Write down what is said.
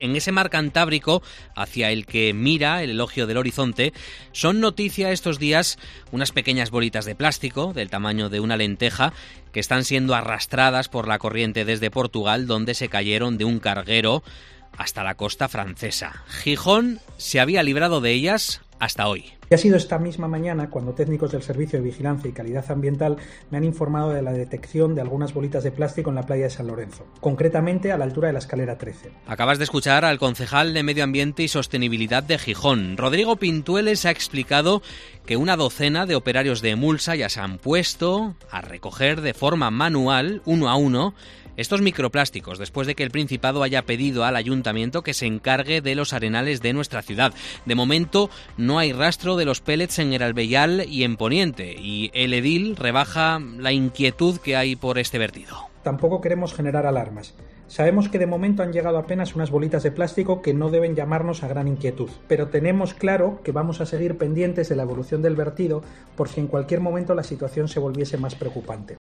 En ese mar Cantábrico, hacia el que mira el elogio del horizonte, son noticia estos días unas pequeñas bolitas de plástico del tamaño de una lenteja que están siendo arrastradas por la corriente desde Portugal, donde se cayeron de un carguero hasta la costa francesa. Gijón se había librado de ellas hasta hoy. Y ha sido esta misma mañana cuando técnicos del Servicio de Vigilancia y Calidad Ambiental me han informado de la detección de algunas bolitas de plástico en la playa de San Lorenzo, concretamente a la altura de la escalera 13. Acabas de escuchar al concejal de Medio Ambiente y Sostenibilidad de Gijón. Rodrigo Pintueles ha explicado que una docena de operarios de Emulsa ya se han puesto a recoger de forma manual, uno a uno, estos microplásticos, después de que el Principado haya pedido al Ayuntamiento que se encargue de los arenales de nuestra ciudad. De momento no hay rastro de los pellets en Heralbellal y en Poniente, y el edil rebaja la inquietud que hay por este vertido. Tampoco queremos generar alarmas. Sabemos que de momento han llegado apenas unas bolitas de plástico que no deben llamarnos a gran inquietud, pero tenemos claro que vamos a seguir pendientes de la evolución del vertido por si en cualquier momento la situación se volviese más preocupante.